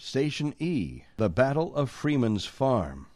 Station E, the Battle of Freeman's Farm.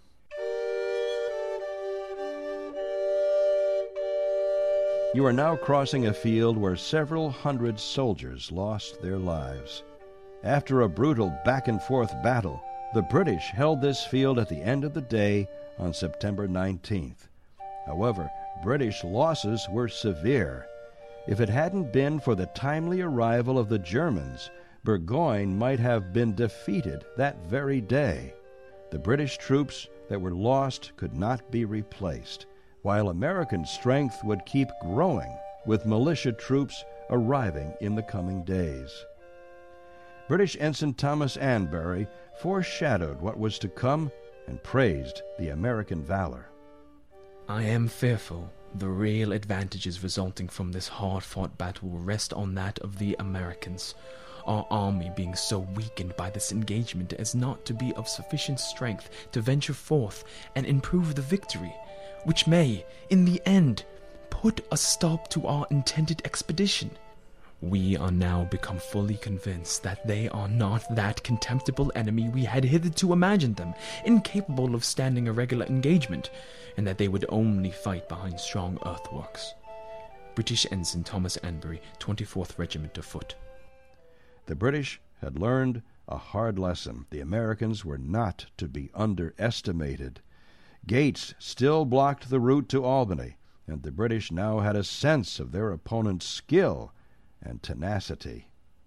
You are now crossing a field where several hundred soldiers lost their lives. After a brutal back-and-forth battle, the British held this field at the end of the day on September 19th. However, British losses were severe. If it hadn't been for the timely arrival of the Germans, Burgoyne might have been defeated that very day. The British troops that were lost could not be replaced, while American strength would keep growing, with militia troops arriving in the coming days. British Ensign Thomas Anbury foreshadowed what was to come and praised the American valor. I am fearful the real advantages resulting from this hard-fought battle will rest on that of the Americans, our army being so weakened by this engagement as not to be of sufficient strength to venture forth and improve the victory, which may, in the end, put a stop to our intended expedition. We are now become fully convinced that they are not that contemptible enemy we had hitherto imagined them, incapable of standing a regular engagement, and that they would only fight behind strong earthworks. British Ensign Thomas Anbury, 24th Regiment of Foot. The British had learned a hard lesson. The Americans were not to be underestimated. Gates still blocked the route to Albany, and the British now had a sense of their opponent's skill and tenacity.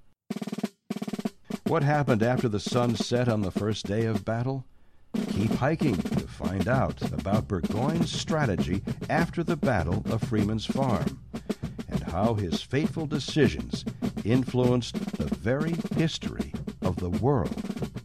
What happened after the sun set on the first day of battle? Keep hiking to find out about Burgoyne's strategy after the Battle of Freeman's Farm, and how his fateful decisions influenced the very history of the world.